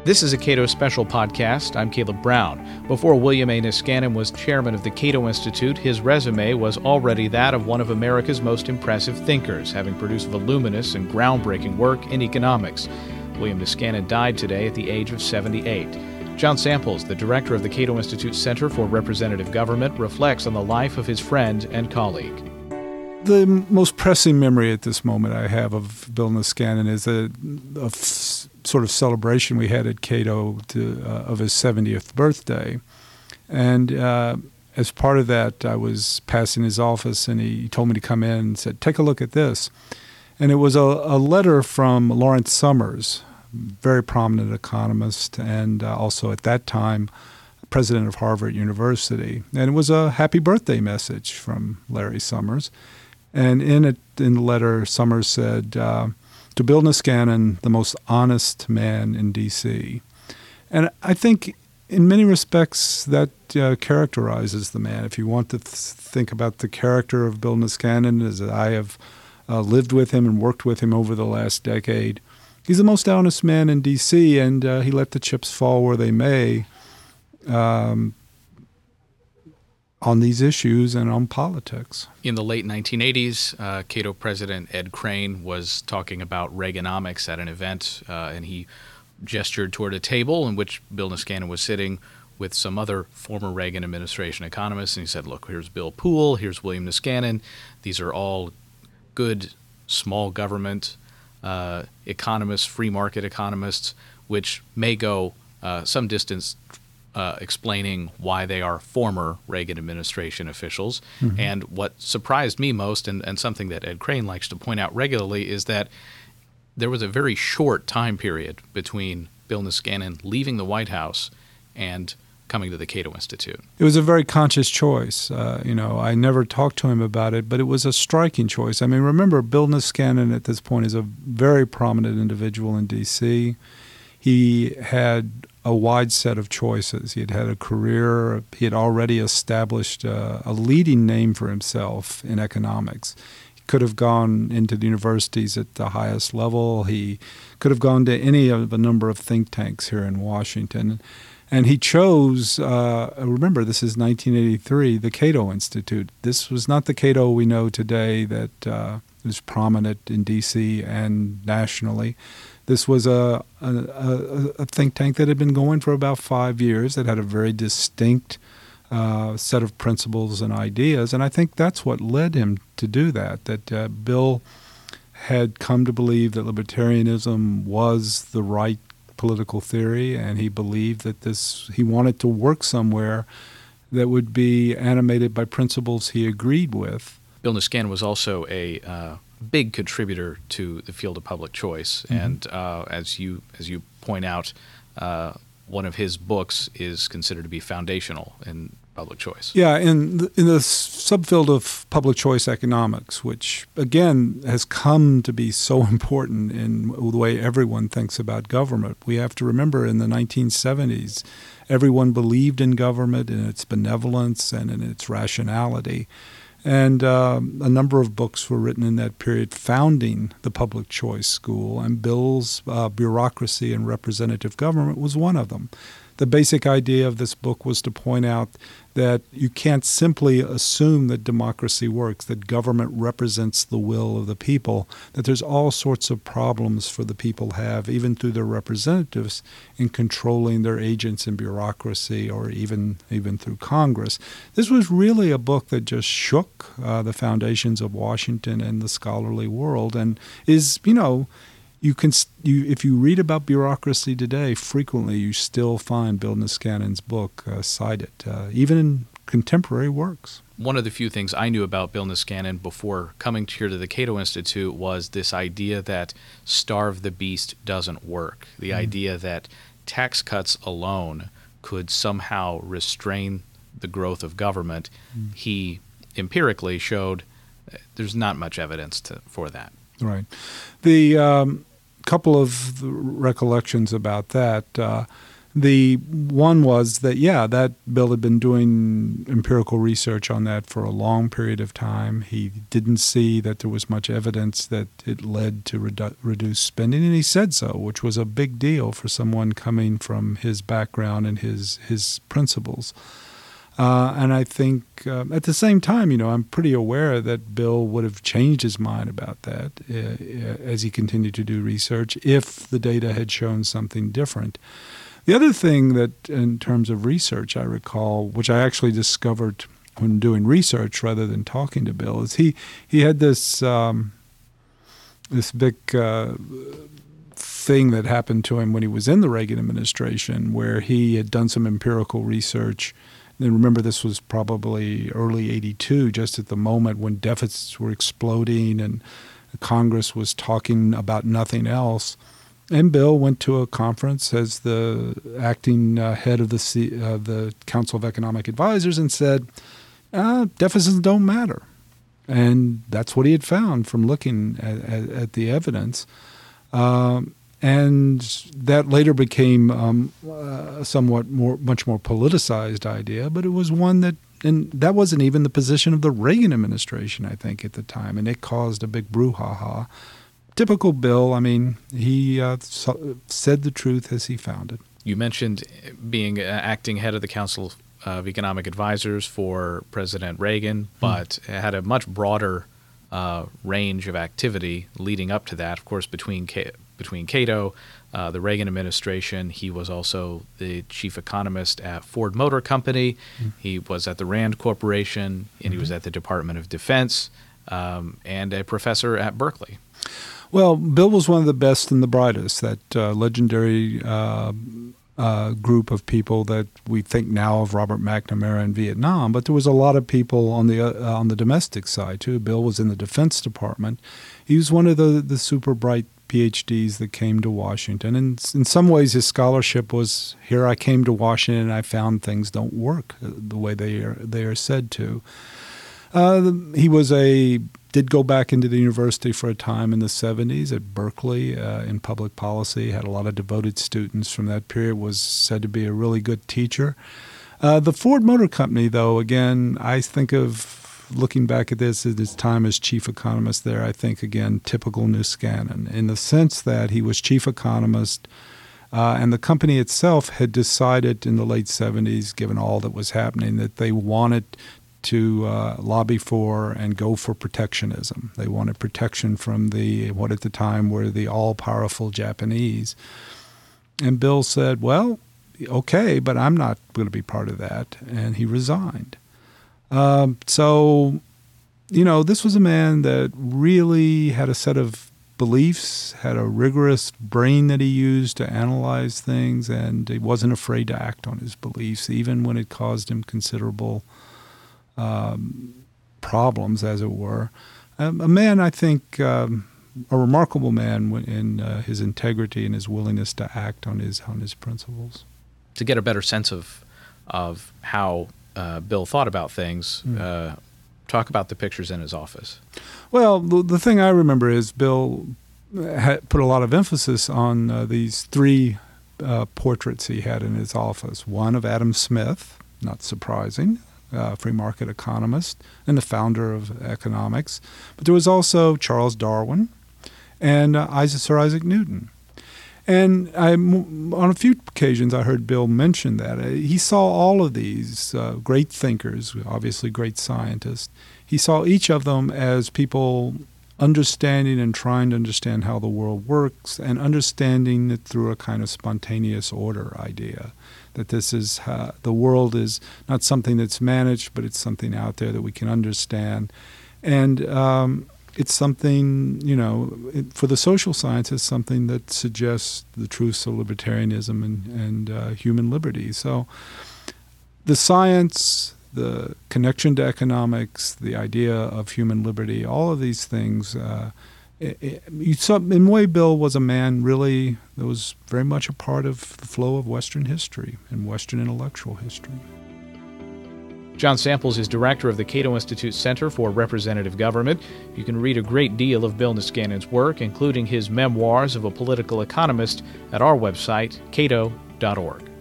This is a Cato Special podcast. I'm Caleb Brown. Before William A. Niskanen was chairman of the Cato Institute, his resume was already that of one of America's most impressive thinkers, having produced voluminous and groundbreaking work in economics. William Niskanen died today at the age of 78. John Samples, the director of the Cato Institute Center for Representative Government, reflects on the life of his friend and colleague. The most pressing memory at this moment I have of Bill Niskanen is a sort of celebration we had at Cato of his 70th birthday. And as part of that, I was passing his office, and he told me to come in and said, "Take a look at this." And it was a letter from Lawrence Summers, very prominent economist, and also at that time president of Harvard University. And it was a happy birthday message from Larry Summers. And in the letter, Summers said, to Bill Niskanen, the most honest man in D.C. And I think in many respects that characterizes the man. If you want to think about the character of Bill Niskanen, as I have lived with him and worked with him over the last decade, he's the most honest man in D.C., and he let the chips fall where they may on these issues and on politics. In the late 1980s, Cato President Ed Crane was talking about Reaganomics at an event, and he gestured toward a table in which Bill Niskanen was sitting with some other former Reagan administration economists, and he said, "Look, here's Bill Poole, here's William Niskanen. These are all good small government economists, free market economists, which may go some distance explaining why they are former Reagan administration officials." Mm-hmm. And what surprised me most, and something that Ed Crane likes to point out regularly, is that there was a very short time period between Bill Niskanen leaving the White House and coming to the Cato Institute. It was a very conscious choice. I never talked to him about it, but it was a striking choice. I mean, remember, Bill Niskanen at this point is a very prominent individual in D.C. He had a wide set of choices. He had had a career. He had already established a leading name for himself in economics. He could have gone into the universities at the highest level. He could have gone to any of a number of think tanks here in Washington. And he chose, remember, this is 1983, the Cato Institute. This was not the Cato we know today that is prominent in D.C. and nationally. This was a think tank that had been going for about 5 years, that had a very distinct set of principles and ideas. And I think that's what led him to do that Bill had come to believe that libertarianism was the right political theory, and he believed that he wanted to work somewhere that would be animated by principles he agreed with. Bill Niskanen was also a big contributor to the field of public choice, mm-hmm. and as you point out, one of his books is considered to be foundational in public choice. Yeah, in the subfield of public choice economics, which again has come to be so important in the way everyone thinks about government. We have to remember in the 1970s, everyone believed in government, in its benevolence, and in its rationality. And a number of books were written in that period founding the public choice school, and Bill's Bureaucracy and Representative Government was one of them. The basic idea of this book was to point out that you can't simply assume that democracy works, that government represents the will of the people, that there's all sorts of problems for the people have, even through their representatives, in controlling their agents in bureaucracy or even through Congress. This was really a book that just shook the foundations of Washington and the scholarly world, and is, if you read about bureaucracy today, frequently you still find Bill Niskanen's book cited, even in contemporary works. One of the few things I knew about Bill Niskanen before coming here to the Cato Institute was this idea that starve the beast doesn't work, the idea that tax cuts alone could somehow restrain the growth of government. He empirically showed there's not much evidence for that. Right. The couple of recollections about that. The one was that, that Bill had been doing empirical research on that for a long period of time. He didn't see that there was much evidence that it led to reduced spending, and he said so, which was a big deal for someone coming from his background and his principles. And I think at the same time, I'm pretty aware that Bill would have changed his mind about that as he continued to do research if the data had shown something different. The other thing that, in terms of research, I recall, which I actually discovered when doing research rather than talking to Bill, is he had this big thing that happened to him when he was in the Reagan administration, where he had done some empirical research. And remember, this was probably early '82, just at the moment when deficits were exploding and Congress was talking about nothing else. And Bill went to a conference as the acting head of the Council of Economic Advisors and said, deficits don't matter. And that's what he had found from looking at the evidence. And that later became a much more politicized idea, but it was one that, and that wasn't even the position of the Reagan administration, I think, at the time, and it caused a big brouhaha. Typical Bill. I mean, he said the truth as he found it. You mentioned being acting head of the Council of Economic Advisors for President Reagan, but had a much broader range of activity leading up to that. Of course, between Cato, the Reagan administration, he was also the chief economist at Ford Motor Company. He was at the Rand Corporation, and he was at the Department of Defense, and a professor at Berkeley. Well, Bill was one of the best and the brightest, that legendary group of people that we think now of, Robert McNamara in Vietnam. But there was a lot of people on the domestic side, too. Bill was in the Defense Department. He was one of the super bright PhDs that came to Washington. And in some ways, his scholarship was, here I came to Washington and I found things don't work the way they are said to. He did go back into the university for a time in the 70s at Berkeley in public policy, had a lot of devoted students from that period, was said to be a really good teacher. The Ford Motor Company, though, again, I think of, looking back at this, at his time as chief economist there, I think, again, typical Niskanen, in the sense that he was chief economist, and the company itself had decided in the late 70s, given all that was happening, that they wanted to lobby for and go for protectionism. They wanted protection from what at the time were the all-powerful Japanese. And Bill said, well, okay, but I'm not going to be part of that. And he resigned. So, this was a man that really had a set of beliefs, had a rigorous brain that he used to analyze things, and he wasn't afraid to act on his beliefs, even when it caused him considerable problems, as it were. A man, I think, a remarkable man in his integrity and his willingness to act on his principles. To get a better sense of how Bill thought about things, talk about the pictures in his office. Well, the thing I remember is Bill had put a lot of emphasis on these three portraits he had in his office. One of Adam Smith, not surprising, free market economist and the founder of economics. But there was also Charles Darwin and Sir Isaac Newton. And on a few occasions I heard Bill mention that. He saw all of these great thinkers, obviously great scientists. He saw each of them as people understanding and trying to understand how the world works and understanding it through a kind of spontaneous order idea. That this is the world is not something that's managed, but it's something out there that we can understand. And it's something, for the social sciences, something that suggests the truths of libertarianism and human liberty. So the science, the connection to economics, the idea of human liberty, all of these things, in a way, Bill was a man really that was very much a part of the flow of Western history and Western intellectual history. John Samples is director of the Cato Institute Center for Representative Government. You can read a great deal of Bill Niskanen's work, including his Memoirs of a Political Economist, at our website, cato.org.